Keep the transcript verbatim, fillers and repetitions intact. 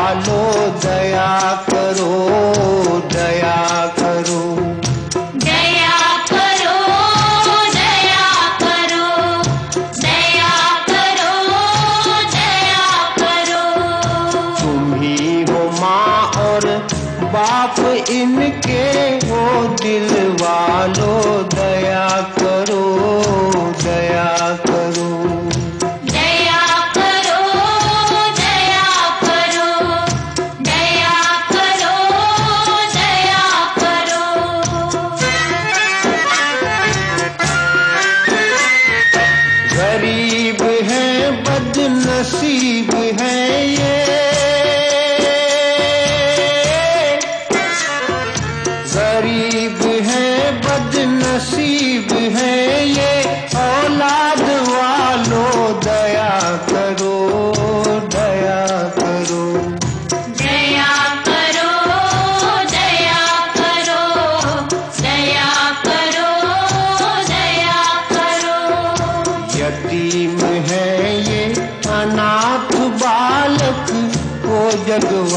वालों दया करो, दया करो। दया करो, दया करो, दया करो, दया करो। तुम ही हो माँ और बाप इनके, हो दिल वालों दया करो, दया करो। दया करो, दया करो, दया करो, दया करो। गरीब हैं बदनसीब हैं ये, गरीब हैं बदनसीब हैं ये, औलाद वालों दया करो, दया करो। दया करो, दया करो, दया करो, दया करो। यतीम है ये अनाथ बालक, वो जग